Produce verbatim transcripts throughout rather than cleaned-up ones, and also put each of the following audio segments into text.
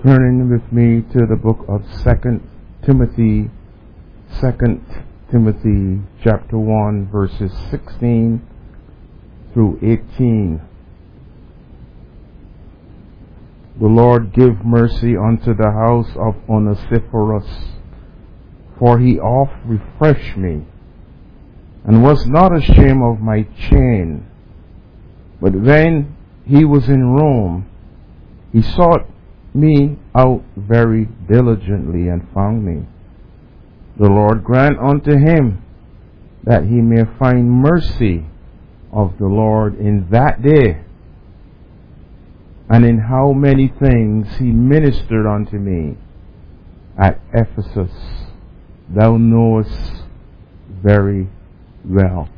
turning with me to the book of Second Timothy, Second Timothy chapter one, verses sixteen through eighteen. The Lord give mercy unto the house of Onesiphorus, for he oft refreshed me, and was not ashamed of my chain. But when he was in Rome, he sought me out very diligently, and found me. The Lord grant unto him that he may find mercy of the Lord in that day. And in how many things he ministered unto me at Ephesus, thou knowest very well.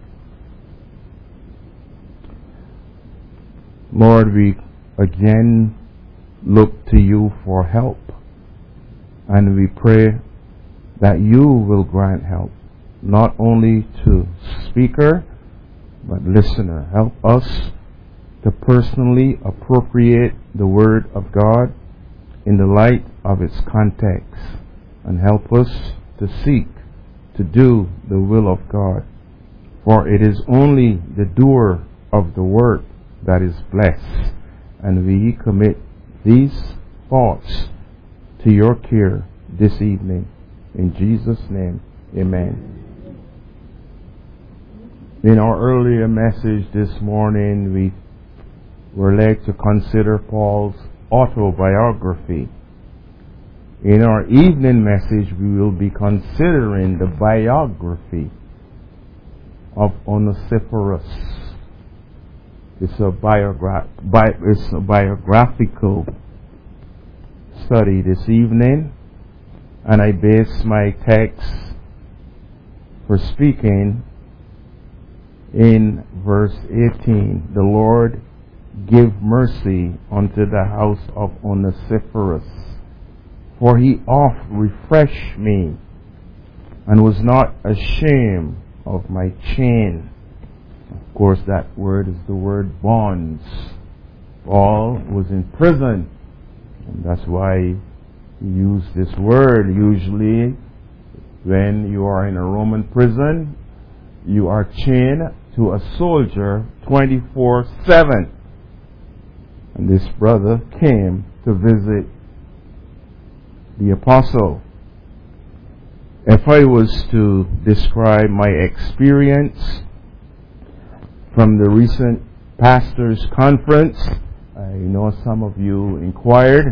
Lord, we again look to you for help, and we pray that you will grant help, not only to speaker, but listener. Help us to personally appropriate the Word of God in the light of its context, and help us to seek to do the will of God. For it is only the doer of the work that is blessed, and we commit these thoughts to your care this evening. In Jesus' name, amen. In our earlier message this morning, we were led to consider Paul's autobiography. In our evening message, we will be considering the biography of Onesiphorus. It's a, biogra- bi- it's a biographical study this evening, and I base my text for speaking in verse eighteen. The Lord give mercy unto the house of Onesiphorus, for he oft refreshed me, and was not ashamed of my chain. Of course, that word is the word bonds. Paul was in prison, and that's why he used this word. Usually, when you are in a Roman prison, you are chained to a soldier twenty-four seven. And this brother came to visit the apostle. If I was to describe my experience from the recent pastors' conference, I know some of you inquired,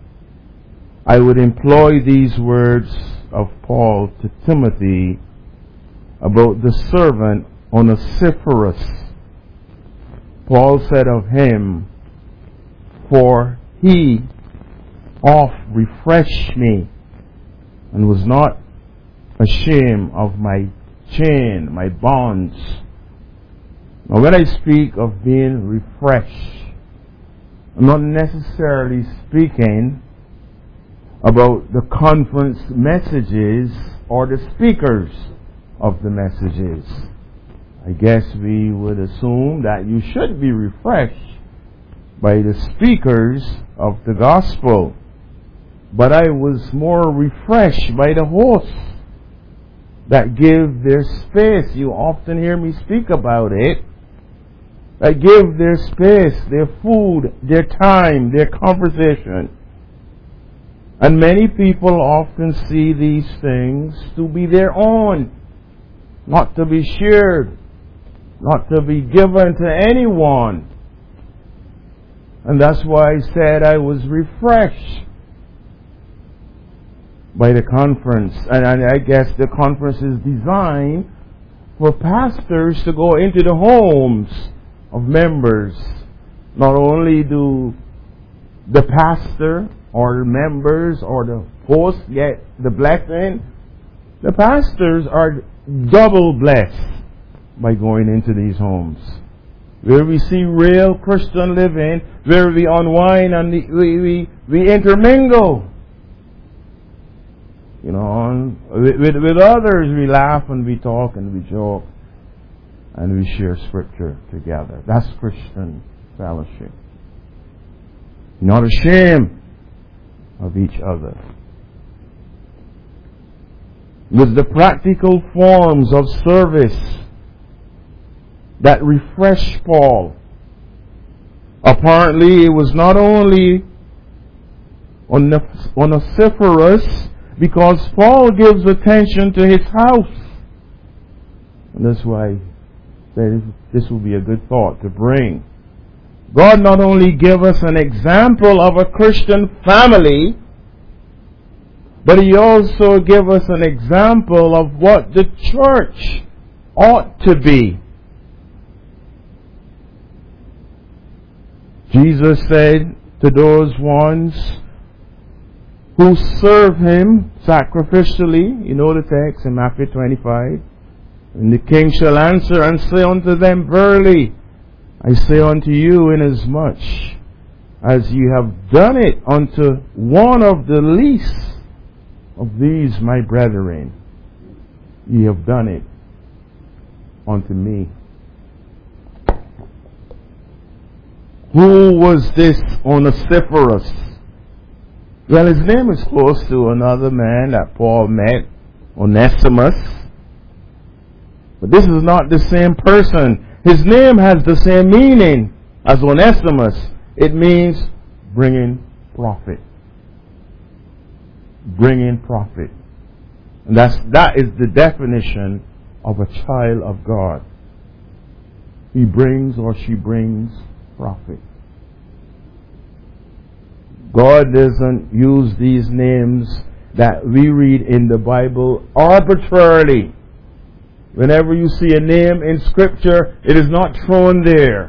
I would employ these words of Paul to Timothy about the servant Onesiphorus. Paul said of him, for he oft refreshed me, and was not ashamed of my chain, my bonds. Now, when I speak of being refreshed, I'm not necessarily speaking about the conference messages or the speakers of the messages. I guess we would assume that you should be refreshed by the speakers of the gospel. But I was more refreshed by the hosts that give their space. You often hear me speak about it. That give their space, their food, their time, their conversation. And many people often see these things to be their own, not to be shared, not to be given to anyone. And that's why I said I was refreshed by the conference. And I guess the conference is designed for pastors to go into the homes of members. Not only do the pastor or the members or the host get the blessing, the pastors are double blessed by going into these homes, where we see real Christian living, where we unwind and we we, we intermingle. You know, and with, with, with others we laugh and we talk and we joke and we share scripture together. That's Christian fellowship. Not ashamed of each other. With the practical forms of service that refreshed Paul. Apparently, it was not only Onesiphorus, because Paul gives attention to his house. And that's why this will be a good thought to bring. God not only gave us an example of a Christian family, but He also gave us an example of what the church ought to be. Jesus said to those ones who serve Him sacrificially, you know the text in Matthew twenty-five, and the king shall answer and say unto them, Verily, I say unto you, inasmuch as ye have done it unto one of the least of these my brethren, ye have done it unto me. Who was this Onesiphorus? Well, his name is close to another man that Paul met, Onesimus. But this is not the same person. His name has the same meaning as Onesimus. It means bringing profit. Bringing profit. And that's, that is the definition of a child of God. He brings or she brings profit. God doesn't use these names that we read in the Bible arbitrarily. Whenever you see a name in Scripture, it is not thrown there.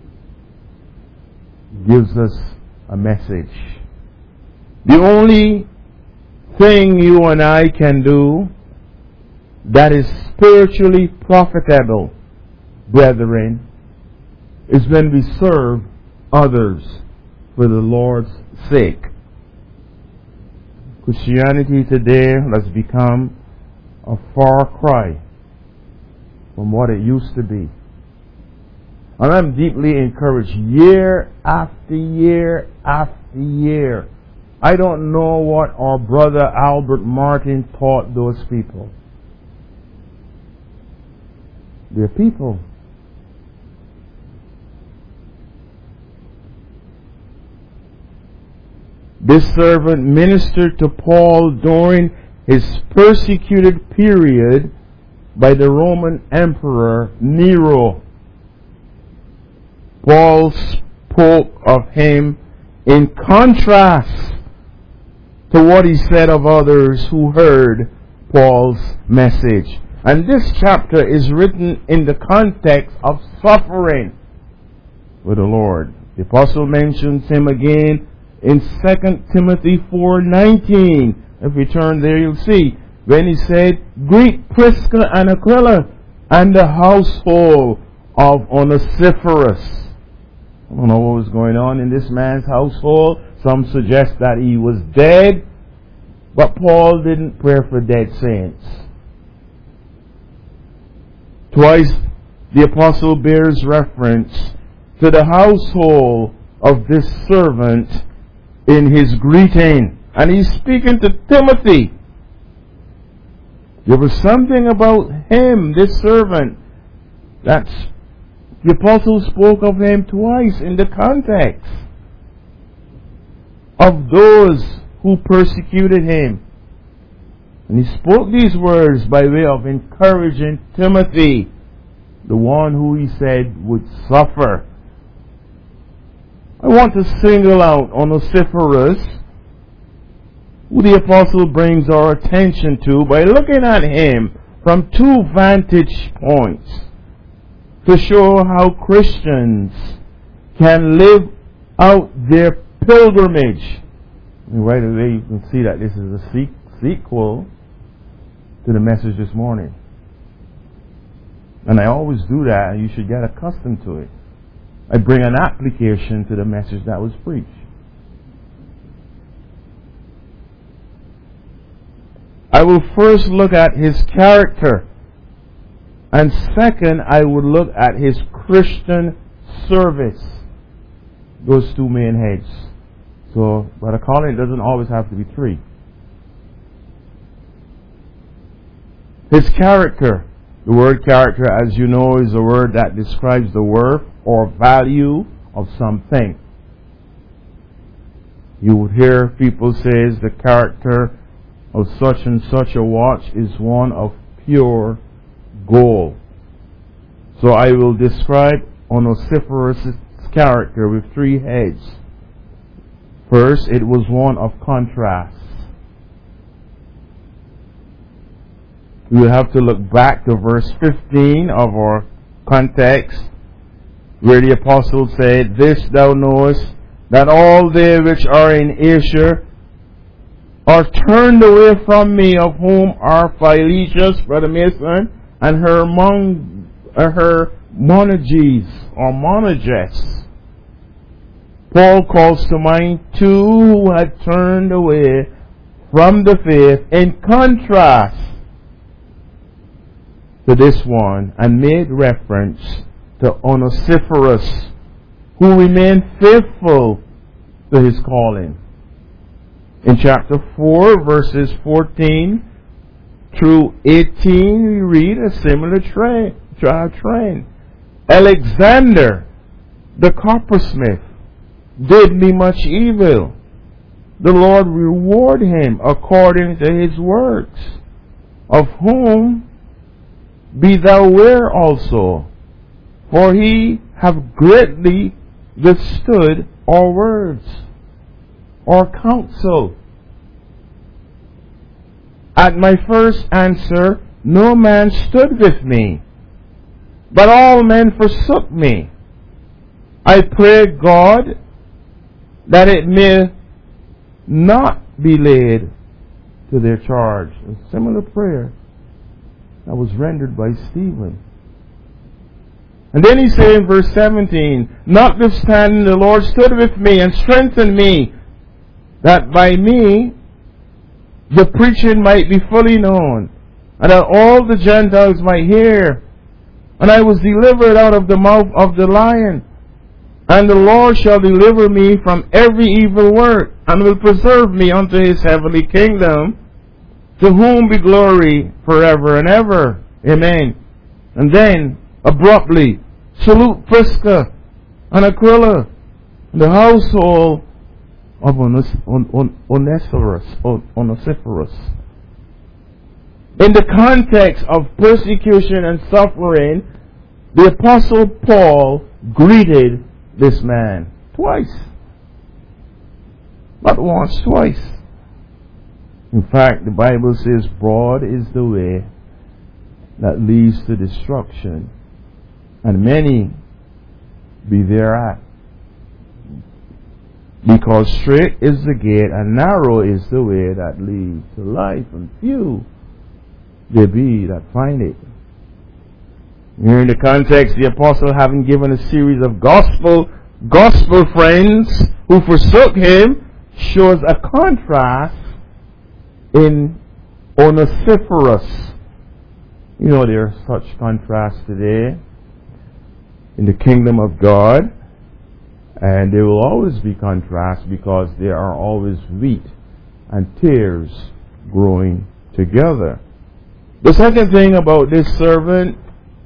It gives us a message. The only thing you and I can do that is spiritually profitable, brethren, is when we serve others for the Lord's sake. Christianity today has become a far cry from what it used to be. And I'm deeply encouraged year after year after year. I don't know what our brother Albert Martin taught those people. They're people. This servant ministered to Paul during his persecuted period by the Roman Emperor Nero. Paul spoke of him in contrast to what he said of others who heard Paul's message. And this chapter is written in the context of suffering with the Lord. The apostle mentions him again in Second Timothy four nineteen. If you turn there, you'll see when he said, Greet Prisca and Aquila and the household of Onesiphorus. I don't know what was going on in this man's household. Some suggest that he was dead. But Paul didn't pray for dead saints. Twice the apostle bears reference to the household of this servant in his greeting. And he's speaking to Timothy. There was something about him, this servant, that the apostle spoke of him twice in the context of those who persecuted him. And he spoke these words by way of encouraging Timothy, the one who he said would suffer. I want to single out Onesiphorus, who the apostle brings our attention to by looking at him from two vantage points to show how Christians can live out their pilgrimage. And right away you can see that this is a sequel to the message this morning. And I always do that, and you should get accustomed to it. I bring an application to the message that was preached. I will first look at his character, and second, I would look at his Christian service. Those two main heads. So, but a calling doesn't always have to be three. His character. The word character, as you know, is a word that describes the worth or value of something. You would hear people say the character of such and such a watch is one of pure gold. So I will describe Onesiphorus' character with three heads. First, it was one of contrast. We will have to look back to verse fifteen of our context, where the apostle said, "This thou knowest, that all they which are in Asia are turned away from me, of whom are Philetius, Brother Mason, and her Mon- uh, her Monerges, or Monerges." Paul calls to mind two who had turned away from the faith in contrast to this one, and made reference to Onesiphorus, who remained faithful to his calling. In chapter four, verses fourteen through eighteen, we read a similar train. train. Alexander, the coppersmith, did me much evil. The Lord reward him according to his works, of whom be thou aware also, for he have greatly withstood our words, our counsel. At my first answer, no man stood with me, but all men forsook me. I pray God that it may not be laid to their charge. A similar prayer that was rendered by Stephen. And then he said in verse seventeen, "Notwithstanding the Lord stood with me and strengthened me, that by me the preaching might be fully known, and that all the Gentiles might hear. And I was delivered out of the mouth of the lion. And the Lord shall deliver me from every evil work, and will preserve me unto his heavenly kingdom, to whom be glory forever and ever. Amen." And then, abruptly, "Salute Prisca and Aquila, and the household of Ones- On- On- Onesiphorus." On- Onesiphorus. In the context of persecution and suffering, the Apostle Paul greeted this man twice. Not once, twice. In fact, the Bible says, "Broad is the way that leads to destruction, and many be thereat. Because straight is the gate, and narrow is the way that leads to life, and few there be that find it." Here in the context, the apostle, having given a series of gospel gospel friends who forsook him, shows a contrast in Onesiphorus. You know, there are such contrasts today in the kingdom of God, and there will always be contrasts, because there are always wheat and tares growing together. The second thing about this servant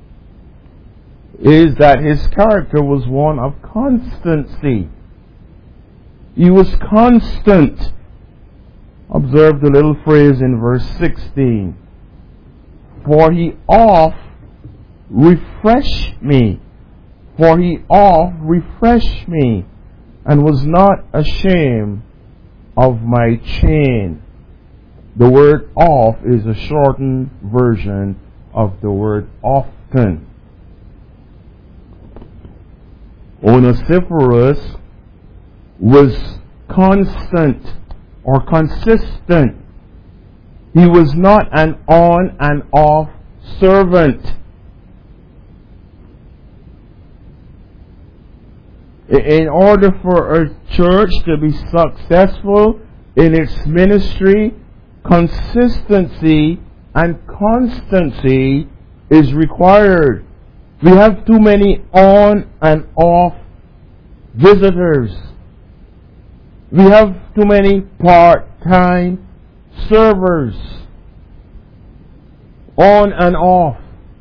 is that his character was one of constancy. He was constant. Observe the little phrase in verse sixteen. "For he oft refreshed me. For he oft refreshed me, and was not ashamed of my chain." The word "oft" is a shortened version of the word "often." Onesiphorus was constant or consistent. He was not an on and off servant. In order for a church to be successful in its ministry, consistency and constancy is required. We have too many on and off visitors. We have too many part-time servers, on and off.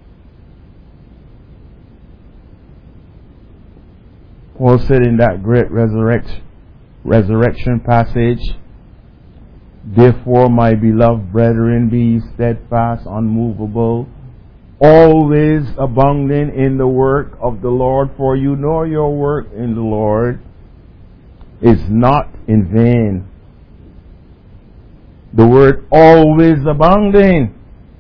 Paul said in that great resurrection, resurrection passage, therefore, my beloved brethren, be steadfast, unmovable, always abounding in the work of the Lord, for you know your work in the Lord is not in vain. The word always abounding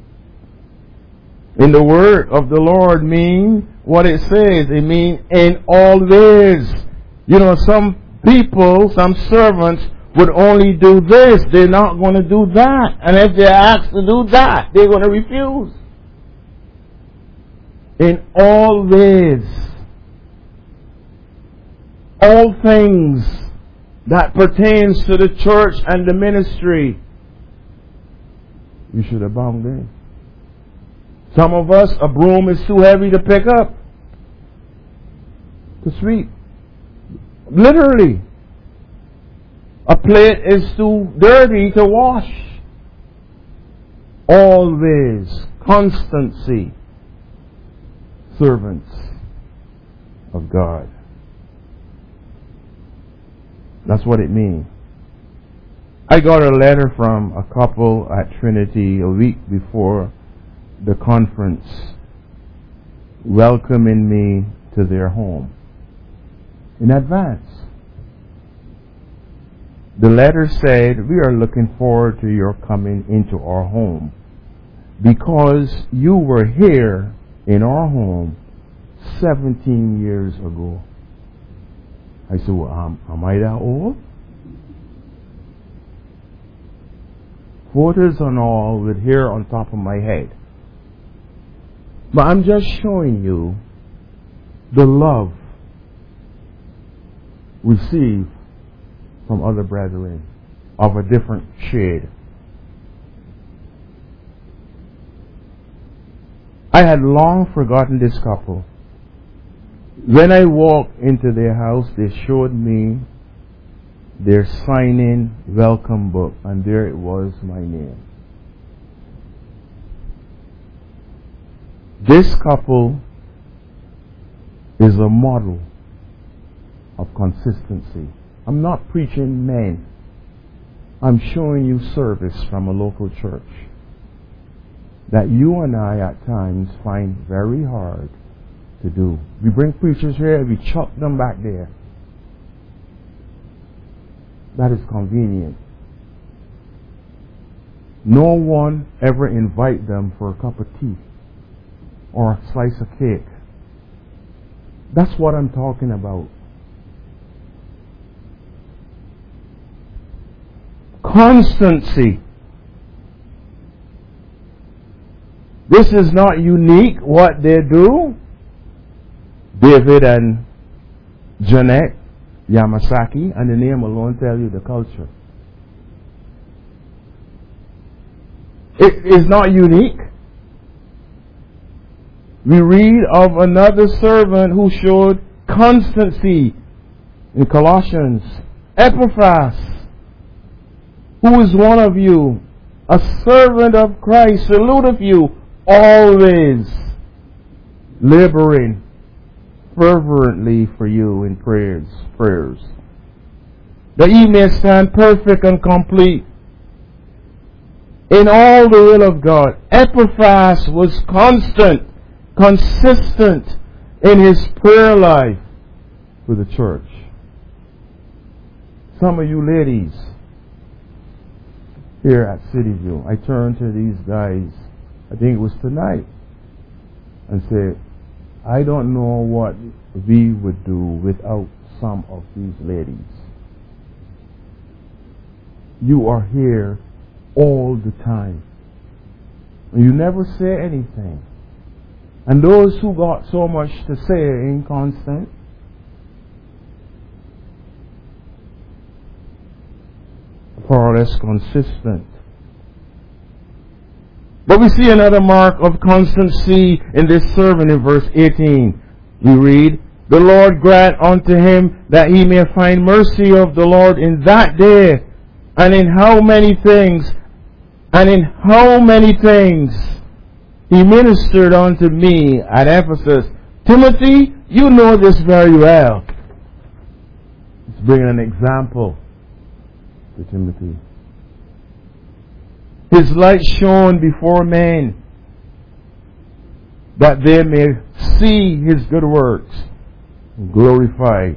in the work of the Lord means what it says. It means in all ways. You know, some people, some servants would only do this. They're not going to do that. And if they're asked to do that, they're going to refuse. In all ways. All things that pertains to the church and the ministry, you should abound in. Some of us, a broom is too heavy to pick up, to sweep. Literally. A plate is too dirty to wash. Always, constancy, servants of God. That's what it means. I got a letter from a couple at Trinity a week before the conference welcoming me to their home in advance. The letter said, we are looking forward to your coming into our home because you were here in our home seventeen years ago. I said, well, um, am I that old? Photos and all with hair on top of my head. But I'm just showing you the love received from other brethren of a different shade. I had long forgotten this couple. When I walked into their house, they showed me their sign-in welcome book, and there it was, my name. This couple is a model of consistency. I'm not preaching men. I'm showing you service from a local church that you and I at times find very hard to do. We bring preachers here, we chuck them back there. That is convenient. No one ever invite them for a cup of tea or a slice of cake. That's what I'm talking about. Constancy. This is not unique what they do. David and Jeanette Yamasaki, and the name alone tell you the culture. It is not unique. We read of another servant who showed constancy in Colossians. Epaphras, who is one of you, a servant of Christ, saluteth you, always laboring fervently for you in prayers, prayers, that ye may stand perfect and complete in all the will of God. Epaphras was constant, consistent in his prayer life for the church. Some of you ladies here at City View, I turned to these guys, I think it was tonight, and said, I don't know what we would do without some of these ladies. You are here all the time. You never say anything. And those who got so much to say are inconstant. Far less consistent. But we see another mark of constancy in this servant in verse eighteen. We read, The Lord grant unto him that he may find mercy of the Lord in that day, and in how many things, and in how many things he ministered unto me at Ephesus. Timothy, you know this very well. Let's bring an example to Timothy. His light shone before men, that they may see his good works and glorify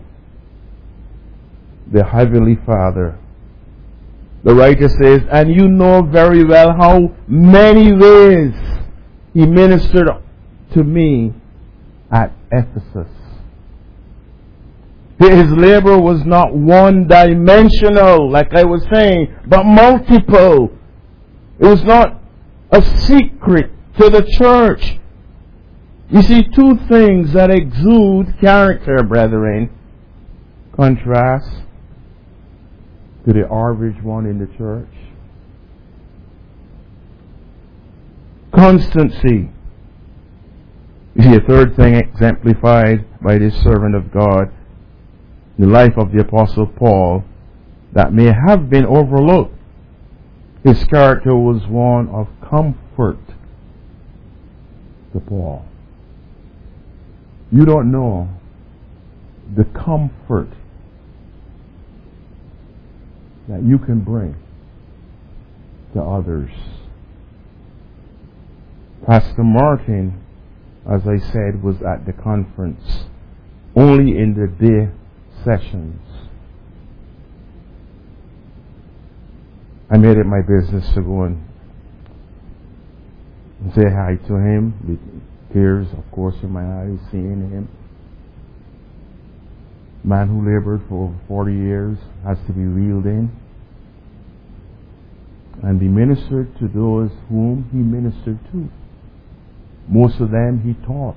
the Heavenly Father. The writer says, and you know very well how many ways he ministered to me at Ephesus. His labor was not one-dimensional, like I was saying, but multiple. It was not a secret to the church. You see, two things that exude character, brethren, contrast to the average one in the church. Constancy. You see, a third thing exemplified by this servant of God in the life of the Apostle Paul that may have been overlooked. His character was one of comfort to Paul. You don't know the comfort that you can bring to others. Pastor Martin, as I said, was at the conference only in the day sessions. I made it my business to go and say hi to him with tears, of course, in my eyes, seeing him. Man who labored for over forty years has to be reeled in and be ministered to those whom he ministered to. Most of them he taught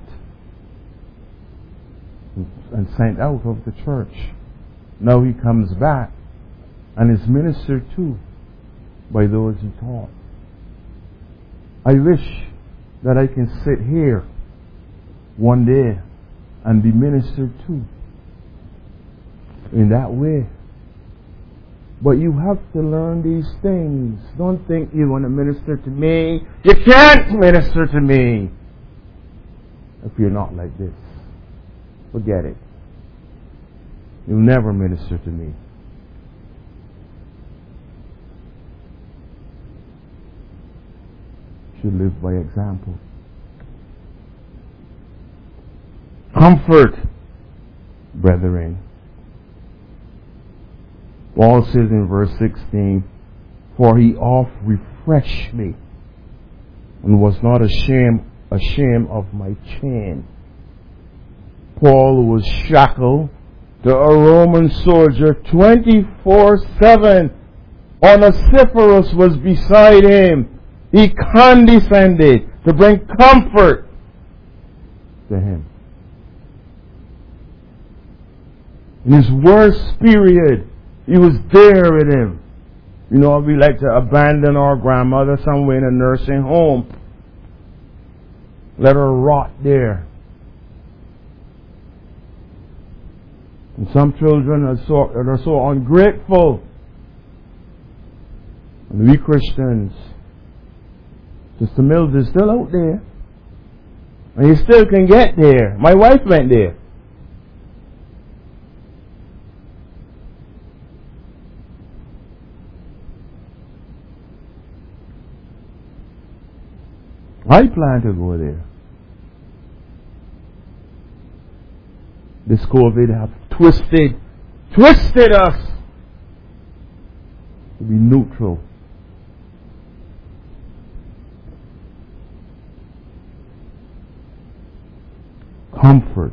and sent out of the church. Now he comes back and is ministered to by those he taught. I wish that I can sit here one day and be ministered to in that way. But you have to learn these things. Don't think you want to minister to me. You can't minister to me if you're not like this. Forget it. You'll never minister to me. You should live by example. Comfort, brethren. Paul says in verse sixteen, for he oft refreshed me and was not ashamed, ashamed of my chain. Paul was shackled to a Roman soldier twenty-four seven. Onesiphorus was beside him. He condescended to bring comfort to him. In his worst period, he was there with him. You know, we like to abandon our grandmother somewhere in a nursing home. Let her rot there. And some children are so, are so ungrateful. And we Christians, Sister Mills is still out there. And you still can get there. My wife went there. I plan to go there. This COVID have twisted, twisted us to be neutral. Comfort.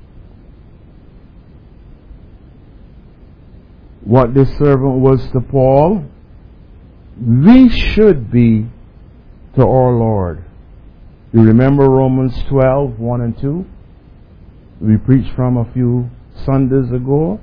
What this servant was to Paul, we should be to our Lord. You remember Romans twelve, one and two? We preached from a few Sundays ago.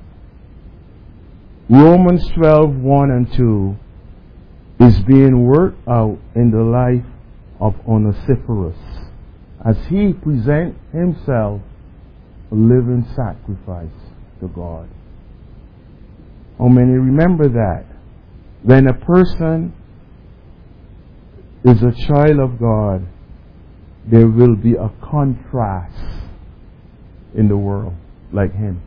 Romans twelve, one and two is being worked out in the life of Onesiphorus as he presents himself a living sacrifice to God. How many remember that? When a person is a child of God, there will be a contrast in the world like him.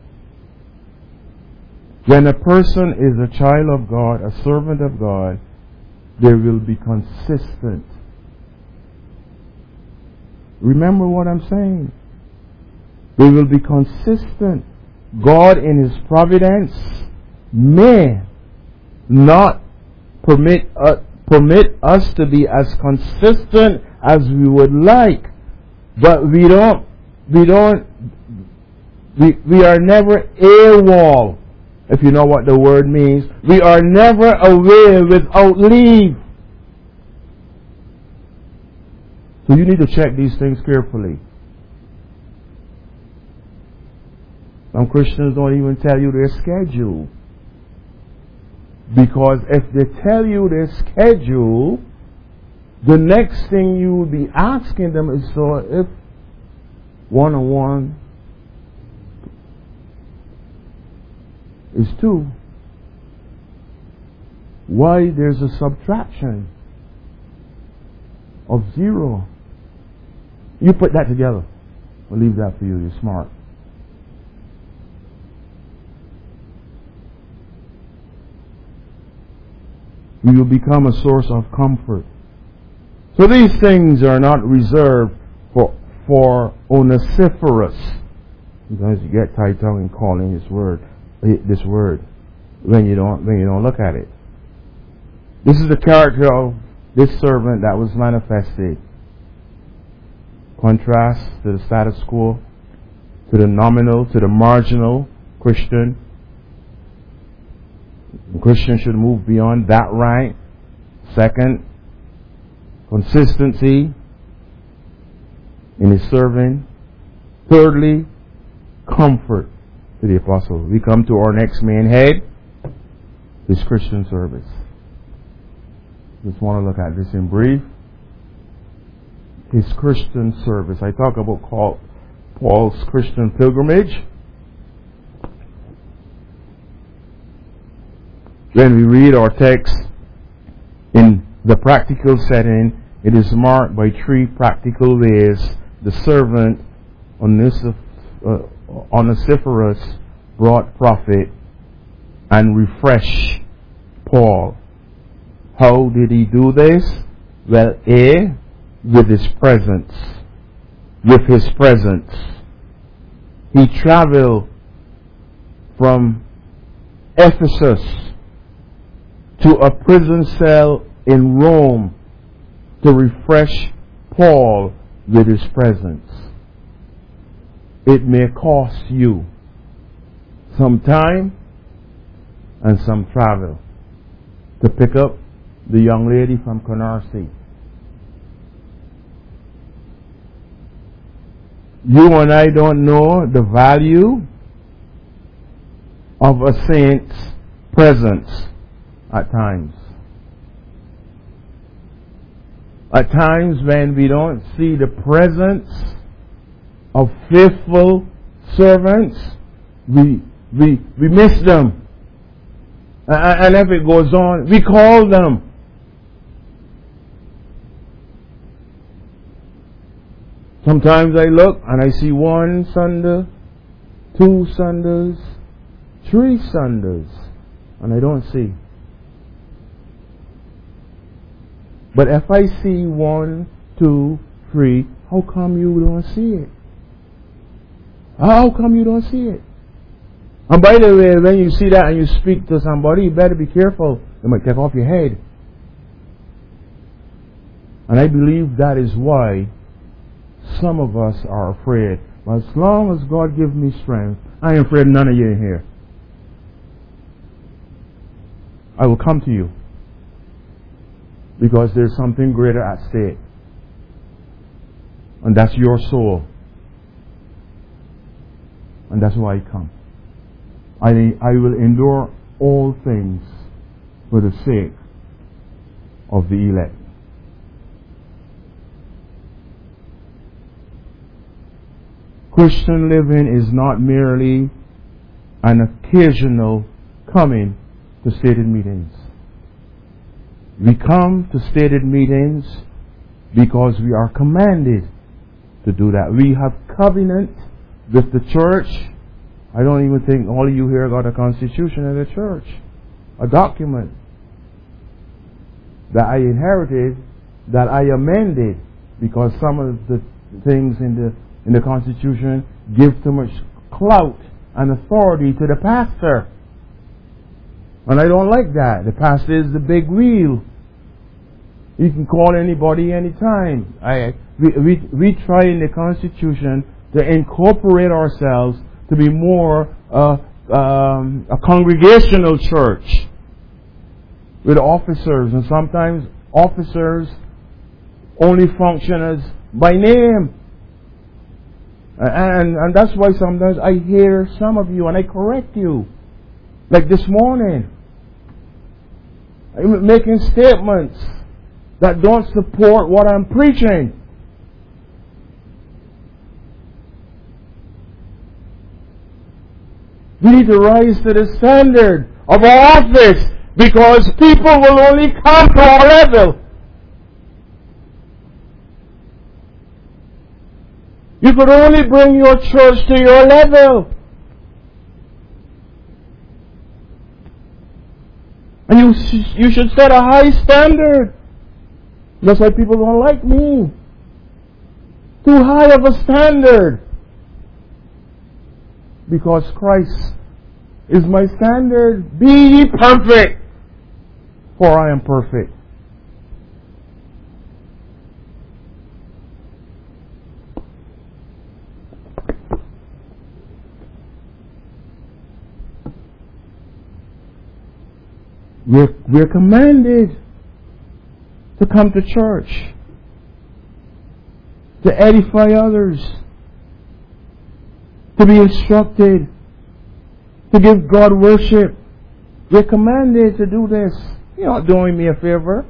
When a person is a child of God, a servant of God, there will be consistent. Remember what I'm saying. They will be consistent. God in His providence may not permit uh, permit us to be as consistent as we would like, but we don't we don't we we are never AWOL, if you know what the word means. We are never away without leave. So you need to check these things carefully. Some Christians don't even tell you their schedule. Because if they tell you their schedule, the next thing you will be asking them is, so if one-on-one is two, why there's a subtraction of zero? You put that together. I'll leave that for you. You're smart. We will become a source of comfort. So these things are not reserved for for Onesiphorus. Sometimes you get tight tongue in calling this word this word when you don't when you don't look at it. This is the character of this servant that was manifested. Contrast to the status quo, to the nominal, to the marginal Christian. The Christian should move beyond that rank. Second, consistency in his serving. Thirdly, comfort to the apostle. We come to our next main head, his Christian service. Just want to look at this in brief. His Christian service. I talk about Paul's Christian pilgrimage. When we read our text in the practical setting, it is marked by three practical ways the servant Onesiphorus brought profit and refreshed Paul. How did he do this? Well, A, with his presence. With his presence. He traveled from Ephesus to a prison cell in Rome to refresh Paul with his presence. It may cost you some time and some travel to pick up the young lady from Canarsie. You and I don't know the value of a saint's presence at times. At times when we don't see the presence of faithful servants, we we we miss them. And if it goes on, we call them. Sometimes I look and I see one Sunday, two Sundays, three Sundays, and I don't see. But if I see one, two, three, how come you don't see it? How come you don't see it? And by the way, when you see that and you speak to somebody, you better be careful. They might take off your head. And I believe that is why some of us are afraid. But as long as God gives me strength, I am afraid none of you in here. I will come to you. Because there's something greater at stake. And that's your soul. And that's why I come. I, I will endure all things for the sake of the elect. Christian living is not merely an occasional coming to stated meetings. We come to stated meetings because we are commanded to do that. We have covenant with the church. I don't even think all of you here got a constitution of the church, a document that I inherited, that I amended, because some of the things in the in the Constitution give too much clout and authority to the pastor. And I don't like that. The pastor is the big wheel. You can call anybody anytime. I, we, we, we try in the Constitution to incorporate ourselves to be more uh, um, a congregational church with officers, and sometimes officers only function as by name. And, and that's why sometimes I hear some of you and I correct you. Like this morning, I'm making statements that don't support what I'm preaching. We need to rise to the standard of our office, because people will only come to our level. You could only bring your church to your level. And you, sh- you should set a high standard. That's why people don't like me. Too high of a standard. Because Christ is my standard. Be ye perfect, for I am perfect. We're, we're commanded to come to church, to edify others, to be instructed, to give God worship. We're commanded to do this. You're not doing me a favor.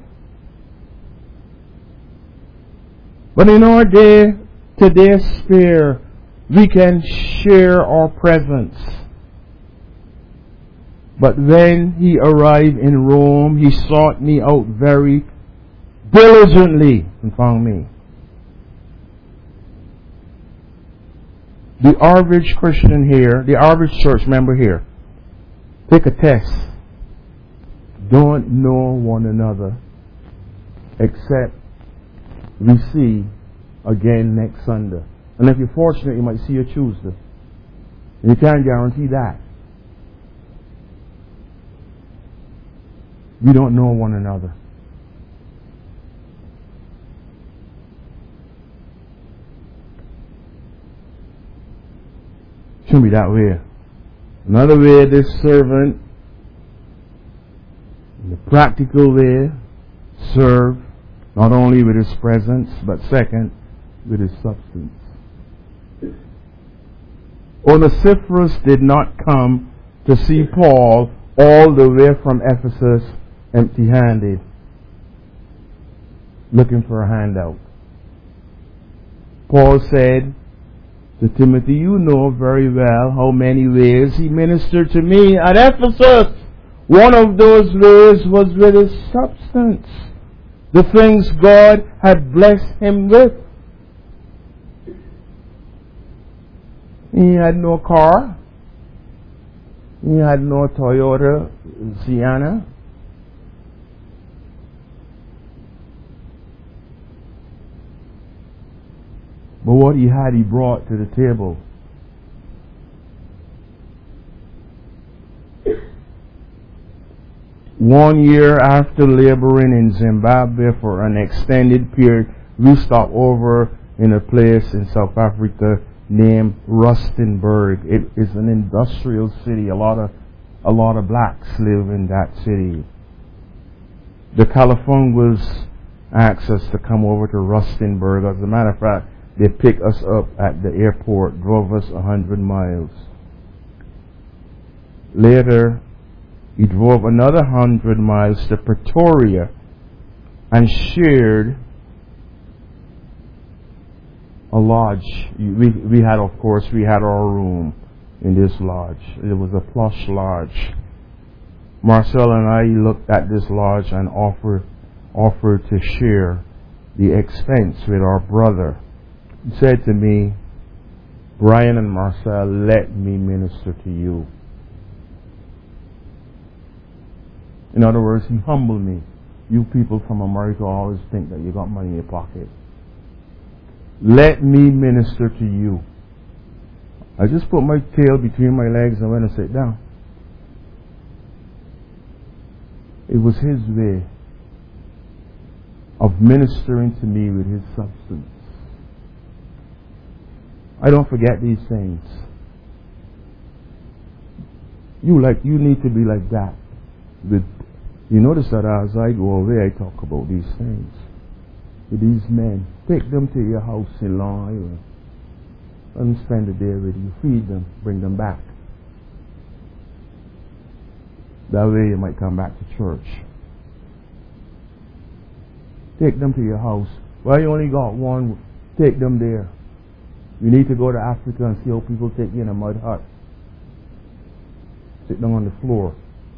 But in our day, today's sphere, we can share our presence. But when he arrived in Rome, he sought me out very diligently and found me. The average Christian here, the average church member here, take a test. Don't know one another except we see again next Sunday. And if you're fortunate, you might see you Tuesday. And you can't guarantee that. We don't know one another. Shouldn't be that way. Another way, this servant, in the practical way, serve not only with his presence, but second, with his substance. Onesiphorus did not come to see Paul all the way from Ephesus empty-handed, looking for a handout. Paul said to Timothy, you know very well how many ways he ministered to me at Ephesus. One of those ways was with his substance, the things God had blessed him with. He had no car. He had no Toyota Sienna. But what he had, he brought to the table. One year after laboring in Zimbabwe for an extended period, we stopped over in a place in South Africa named Rustenburg. It is an industrial city. A lot of a lot of blacks live in that city. The Califungas asked us to come over to Rustenburg. As a matter of fact, they picked us up at the airport, drove us a hundred miles. Later, he drove another hundred miles to Pretoria and shared a lodge. We, we had, of course, we had our room in this lodge. It was a plush lodge. Marcel and I looked at this lodge and offered, offered to share the expense with our brother. He said to me, Brian and Marcel, let me minister to you. In other words, he humbled me. You people from America always think that you got money in your pocket. Let me minister to you. I just put my tail between my legs and went and sat down. It was his way of ministering to me with his substance. I don't forget these things. You like you need to be like that. With you notice that as I go away, I talk about these things with these men. Take them to your house in Long Island. Let them spend the day with you. Feed them. Bring them back. That way you might come back to church. Take them to your house. Well, you only got one. Take them there. You need to go to Africa and see how people take you in a mud hut. Sit down on the floor.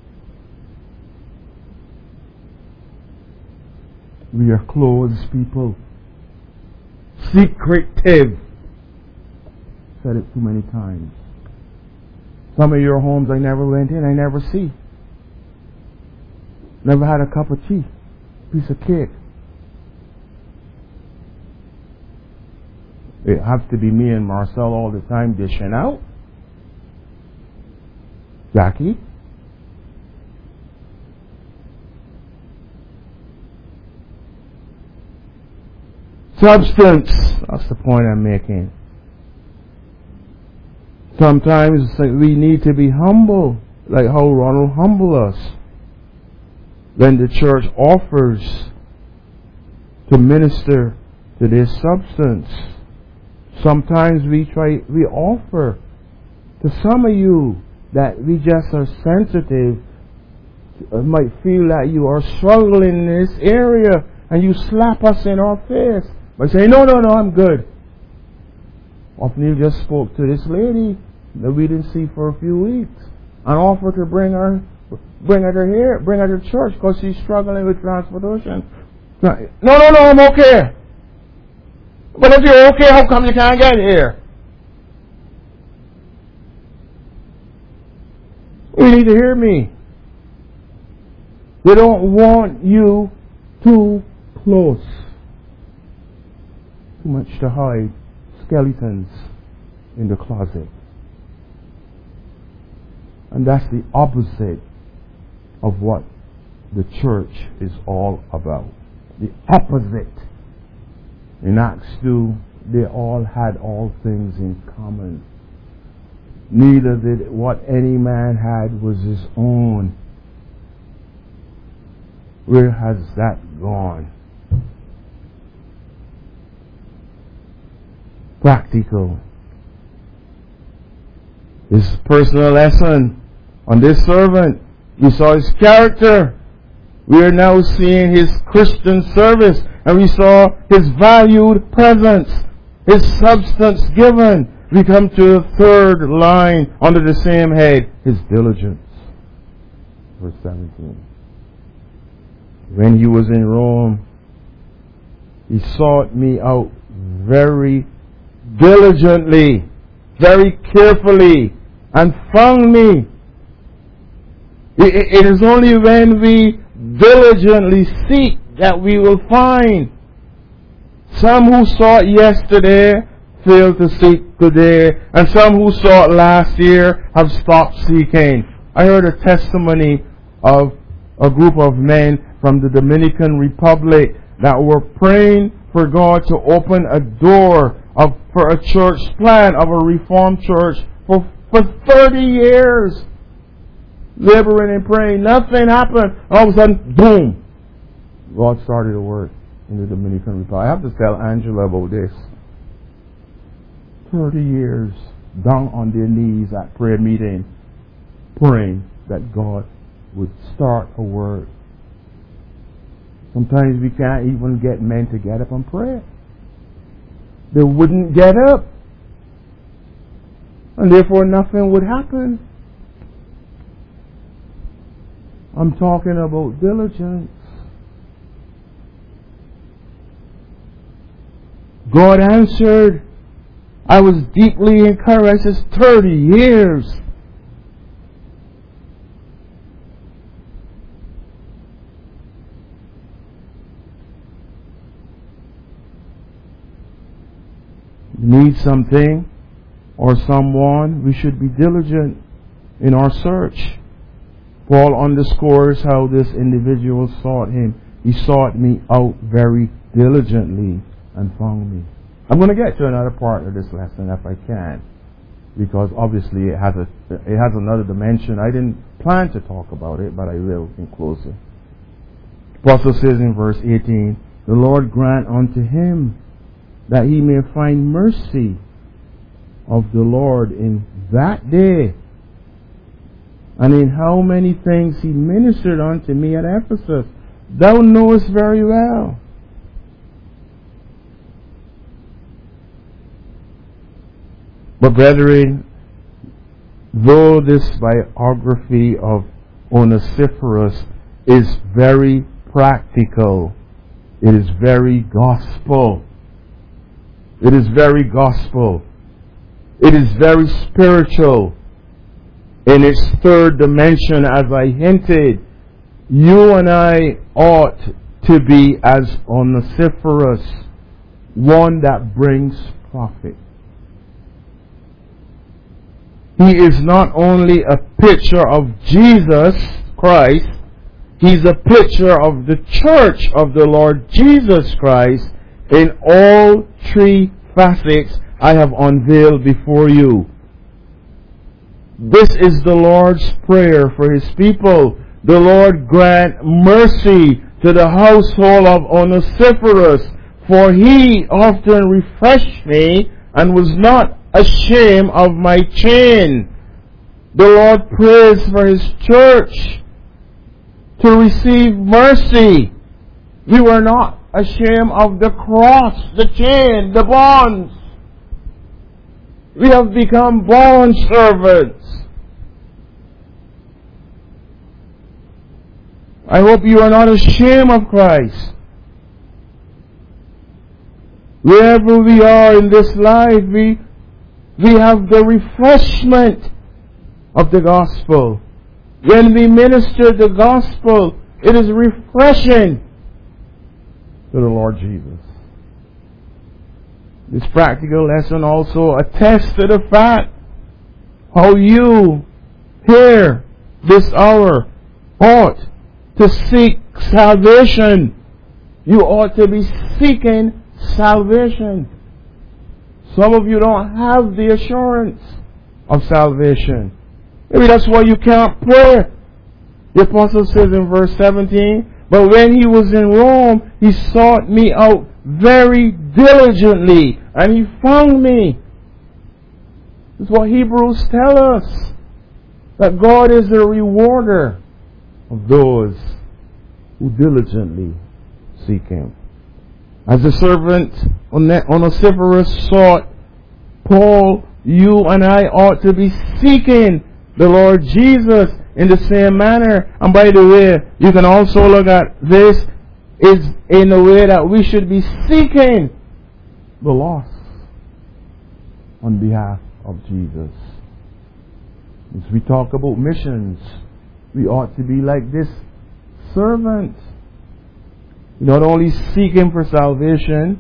We are closed people. Secretive. Said it too many times. Some of your homes I never went in, I never see. Never had a cup of tea, piece of cake. It has to be me and Marcel all the time dishing out. Jackie? Substance. That's the point I'm making. Sometimes we need to be humble, like how Ronald humbled us. When the church offers to minister to this substance, sometimes we try, we offer to some of you that we just are sensitive, uh, might feel that you are struggling in this area, and you slap us in our face by saying, no, no, no, I'm good. Often you just spoke to this lady that we didn't see for a few weeks and offered to bring her, bring her to here, bring her to church because she's struggling with transportation. No, no, no, I'm okay. But if you're okay, how come you can't get here? You need to hear me. They don't want you too close. Too much to hide. Skeletons in the closet. And that's the opposite of what the church is all about. The opposite. In Acts two, they all had all things in common. Neither did what any man had was his own. Where has that gone? Practical. His personal lesson on this servant. We saw his character. We are now seeing his Christian service. And we saw his valued presence. His substance given. We come to the third line under the same head. His diligence. Verse seventeen. When he was in Rome, he sought me out very diligently, very carefully, and found me. It is only when we diligently seek that we will find. Some who sought yesterday failed to seek today, and some who sought last year have stopped seeking. I heard a testimony of a group of men from the Dominican Republic that were praying for God to open a door of, for a church plan of a Reformed church for, for thirty years. Laboring and praying. Nothing happened. All of a sudden, boom. God started to work in the Dominican Republic. I have to tell Angela about this. thirty years down on their knees at prayer meeting, praying that God would start a work. Sometimes we can't even get men to get up and pray. they wouldn't get up. And therefore nothing would happen. I'm talking about diligence. God answered. I was deeply encouraged. It's thirty years. Need something or someone, we should be diligent in our search. Paul underscores how this individual sought him. He sought me out very diligently and found me. I'm going to get to another part of this lesson if I can, because obviously it has a it has another dimension. I didn't plan to talk about it, but I will in closing. Apostle says in verse eighteen, the Lord grant unto him that he may find mercy of the Lord in that day. And in how many things he ministered unto me at Ephesus, thou knowest very well. But brethren, though this biography of Onesiphorus is very practical, it is very gospel. It is very gospel. It is very spiritual. In its third dimension, as I hinted, you and I ought to be as Onesiphorus, one that brings profit. He is not only a picture of Jesus Christ, he's a picture of the church of the Lord Jesus Christ in all three facets I have unveiled before you. This is the Lord's prayer for his people. The Lord grant mercy to the household of Onesiphorus, for he often refreshed me and was not ashamed of my chain. The Lord prays for his church to receive mercy. We were not ashamed of the cross, the chain, the bonds. We have become bond servants. I hope you are not ashamed of Christ. Wherever we are in this life, we, we have the refreshment of the gospel. When we minister the gospel, it is refreshing to the Lord Jesus. This practical lesson also attests to the fact how you here this hour ought to seek salvation. You ought to be seeking salvation. Some of you don't have the assurance of salvation. Maybe that's why you can't pray. The apostle says in verse seventeen, but when he was in Rome, he sought me out very diligently, and he found me. This is what Hebrews tell us, that God is a rewarder of those who diligently seek him. As the servant Onesiphorus sought Paul, you and I ought to be seeking the Lord Jesus in the same manner. And by the way, you can also look at this is in a way that we should be seeking the lost on behalf of Jesus. As we talk about missions, we ought to be like this servant. Not only seek him for salvation,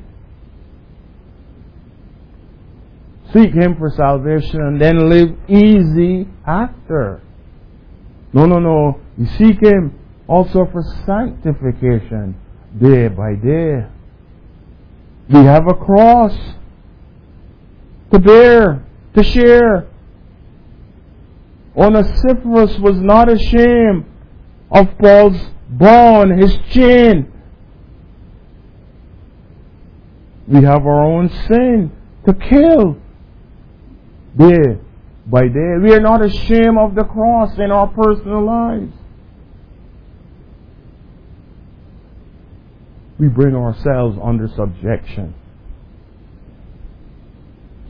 seek him for salvation and then live easy after. No, no, no. You seek him also for sanctification day by day. We have a cross to bear, to share. Onesiphorus was not ashamed of Paul's bond, his chain. We have our own sin to kill day by day. We are not ashamed of the cross in our personal lives. We bring ourselves under subjection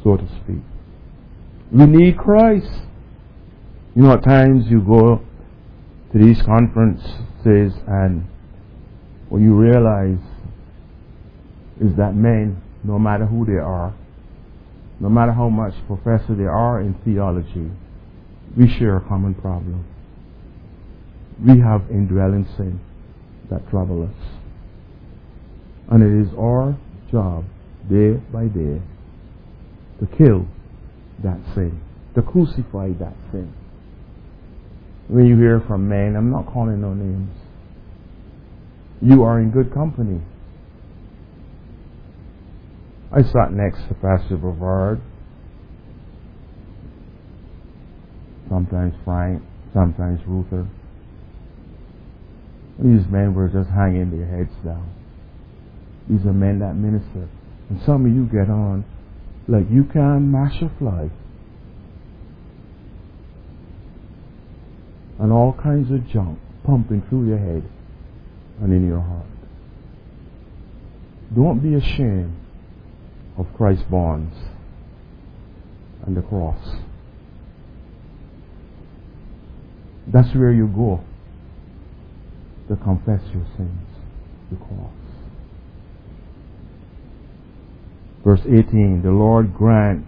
so to speak. We need Christ. You know, at times you go to these conferences and what you realize is that men, no matter who they are, no matter how much professor they are in theology, we share a common problem. We have indwelling sin that trouble us. And it is our job, day by day, to kill that sin, to crucify that sin. When you hear from men, I'm not calling no names, you are in good company. I sat next to Pastor Brevard, sometimes Frank, sometimes Ruther. These men were just hanging their heads down. These are men that minister. And some of you get on like you can mash a fly. And all kinds of junk pumping through your head and in your heart. Don't be ashamed of Christ's bonds and the cross. That's where you go to confess your sins, the cross. Verse eighteen, the Lord grant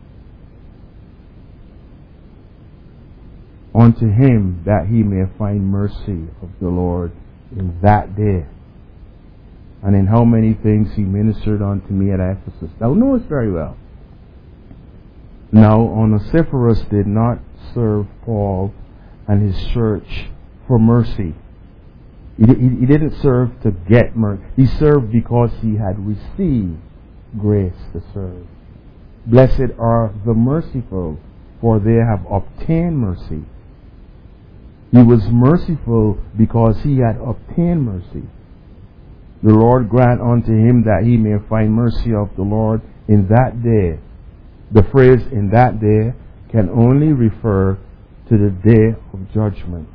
unto him that he may find mercy of the Lord in that day. And in how many things he ministered unto me at Ephesus. Thou knowest very well. Now Onesiphorus did not serve Paul and his church for mercy. He, he, he didn't serve to get mercy. He served because he had received grace to serve. Blessed are the merciful, for they have obtained mercy. He was merciful because he had obtained mercy. The Lord grant unto him that he may find mercy of the Lord in that day. The phrase in that day can only refer to the day of judgment.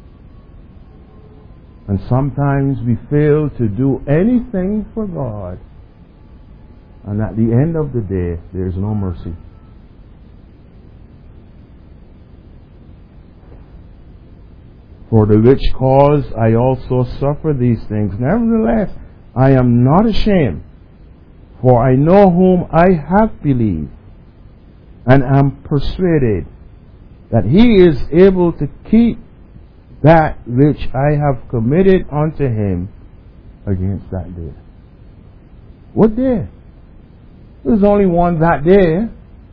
And sometimes we fail to do anything for God. And at the end of the day, there is no mercy. For the which cause I also suffer these things. Nevertheless, I am not ashamed, for I know whom I have believed, and am persuaded that he is able to keep that which I have committed unto him against that day. What day? There's only one that day.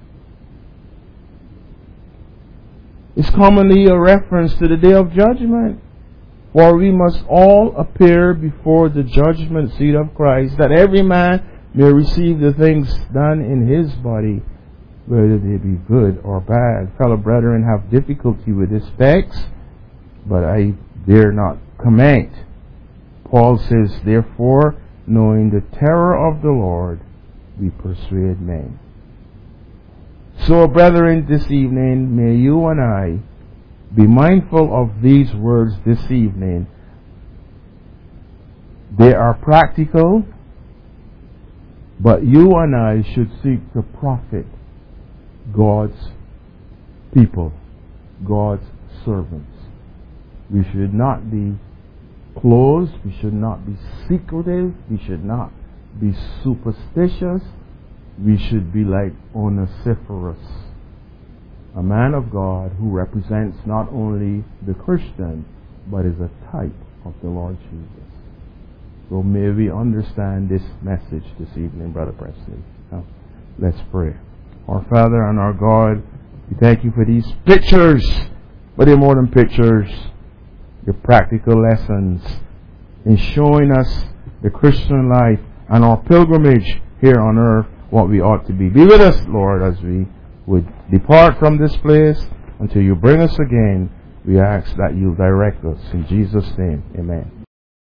It's commonly a reference to the day of judgment. For we must all appear before the judgment seat of Christ, that every man may receive the things done in his body, whether they be good or bad. Fellow brethren have difficulty with this text, but I dare not comment. Paul says, therefore, knowing the terror of the Lord, we persuade men. So, brethren, this evening, may you and I be mindful of these words this evening. They are practical, but you and I should seek to profit God's people, God's servants. We should not be closed. We should not be secretive. We should not be superstitious. We should be like Onesiphorus, a man of God who represents not only the Christian, but is a type of the Lord Jesus. So may we understand this message this evening, Brother Presley. Now, let's pray. Our Father and our God, we thank you for these pictures, but they're more than pictures. They're practical lessons in showing us the Christian life and our pilgrimage here on earth, what we ought to be. Be with us, Lord, as we would depart from this place until you bring us again. We ask that you direct us. In Jesus' name, amen.